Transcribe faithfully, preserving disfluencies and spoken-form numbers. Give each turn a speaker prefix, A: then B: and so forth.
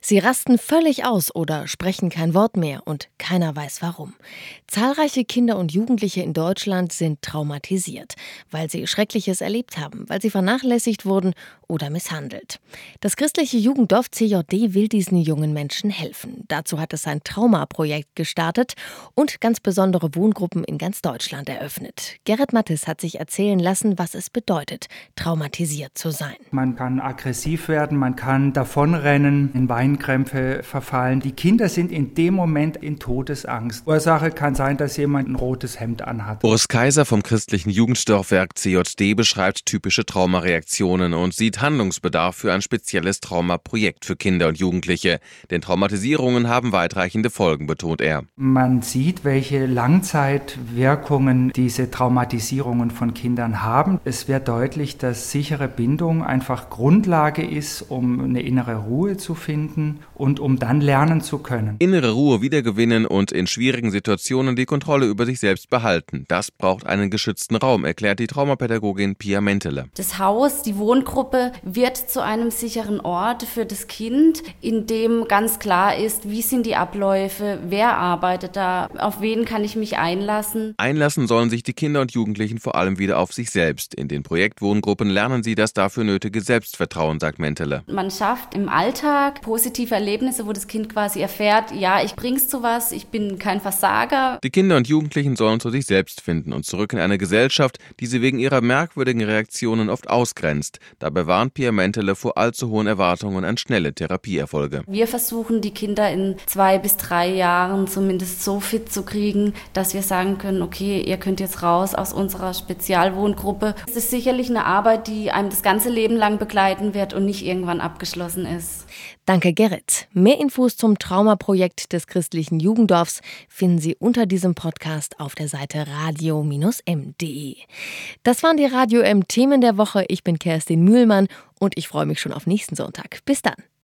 A: Sie rasten völlig aus oder sprechen kein Wort mehr und keiner weiß warum. Zahlreiche Kinder und Jugendliche in Deutschland sind traumatisiert, weil sie Schreckliches erlebt haben, weil sie vernachlässigt wurden oder misshandelt. Das christliche Jugenddorf C J D will diesen jungen Menschen helfen. Dazu hat es ein Trauma-Projekt gestartet und ganz besondere Wohngruppen in ganz Deutschland eröffnet. Gerrit Mattes hat sich erzählen lassen, was es bedeutet, traumatisiert zu sein.
B: Man kann aggressiv werden, man kann davonrennen, in Weinkrämpfe verfallen. Die Kinder sind in dem Moment in Todesangst. Ursache kann sein, dass jemand ein rotes Hemd anhat.
C: Boris Kaiser vom christlichen Jugenddorfwerk C J D beschreibt typische Traumareaktionen und sieht Handlungsbedarf für ein spezielles Traumaprojekt für Kinder und Jugendliche. Denn Traumatisierungen haben weitreichende Folgen, betont er.
B: Man sieht, welche Langzeitwirkungen diese Traumatisierungen von Kindern haben. Es wird deutlich, dass sichere Bindung einfach Grundlage ist, um eine innere Ruhe zu finden und um dann lernen zu können.
C: Innere Ruhe wiedergewinnen und in schwierigen Situationen die Kontrolle über sich selbst behalten. Das braucht einen geschützten Raum, erklärt die Traumapädagogin Pia Mentele.
D: Das Haus, die Wohngruppe wird zu einem sicheren Ort für das Kind, in dem ganz klar ist, wie sind die Abläufe, wer arbeitet da, auf wen kann ich mich einlassen.
C: Einlassen sollen sich die Kinder und Jugendlichen vor allem wieder auf sich selbst. In den Projektwohngruppen lernen sie das dafür nötige Selbstvertrauen, sagt Mentele.
D: Man schafft im Alltag positive Erlebnisse, wo das Kind quasi erfährt, ja, ich bring's zu was, ich bin kein Versager.
C: Die Kinder und Jugendlichen sollen zu sich selbst finden und zurück in eine Gesellschaft, die sie wegen ihrer merkwürdigen Reaktionen oft ausgrenzt. Dabei warnt Pia Mentele vor allzu hohen Erwartungen an schnelle Therapieerfolge.
D: Wir versuchen, die Kinder in zwei bis drei Jahren zumindest so fit zu kriegen, dass wir sagen können, okay, ihr könnt jetzt raus aus unserer Spezialwohngruppe. Es ist sicherlich eine Arbeit, die einem das ganze Leben lang begleiten wird und nicht irgendwann abgeschlossen ist.
A: Danke, Gerrit. Mehr Infos zum Traumaprojekt des christlichen Jugenddorfs finden Sie unter diesem Podcast auf der Seite radio M punkt de. Das waren die Radio M Themen der Woche. Ich bin Kerstin Mühlmann und ich freue mich schon auf nächsten Sonntag. Bis dann.